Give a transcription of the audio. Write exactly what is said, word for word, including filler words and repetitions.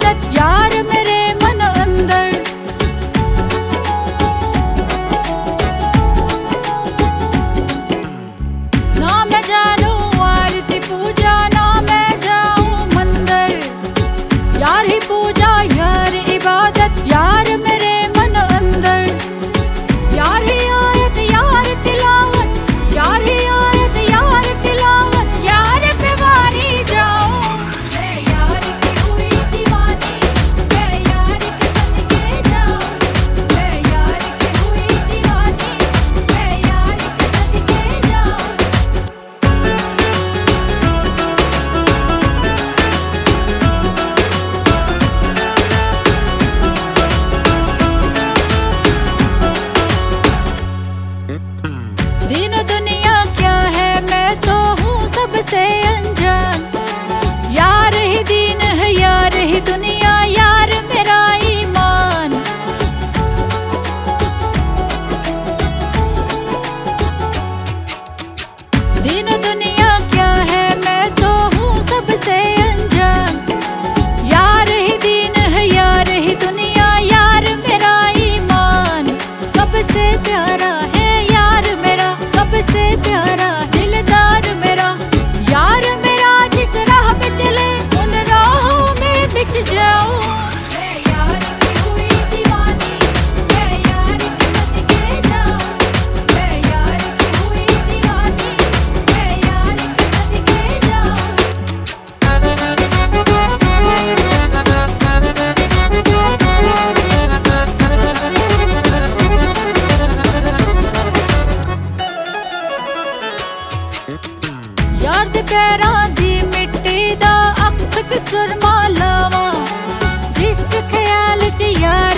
इबादत यार मेरे मन अंदर। ना मैं जानूं आरती पूजा, ना मैं जाऊं मंदिर, यार ही पूजा यार इबादत यार मेरे मन अंदर। यार ही आयत यार तिलावत, यार ही आयत यार तिलावत, यार पे वारी जाऊं मैं यार की हुई दीवानी, मैं यार के सदके जाऊं, मैं यार की हुई दीवानी, मैं यार के सदके जाऊं। दीन दुनिया क्या है, मैं तो हूँ सबसे अनजान, यार ही दीन है यार ही दुनिया, यार मेरा ईमान। दीन दुनिया क्या है, मैं तो हूँ सबसे अनजान, यार ही दीन है यार ही दुनिया, यार मेरा ईमान। सबसे प्यारा है यार मेरा, सबसे प्यारा दिलदार मेरा, यार मेरा जिस राह पे चले उन राहों में बिछ जाऊं मैं यार की हुई दीवानी, मैं यार के सदके जाऊं, मैं यार की हुई दीवानी, मैं यार के सदके जाऊं। यार दे पैरां दी मिट्टी दा अख च सुरमा लावां, जिस ख्याल च यार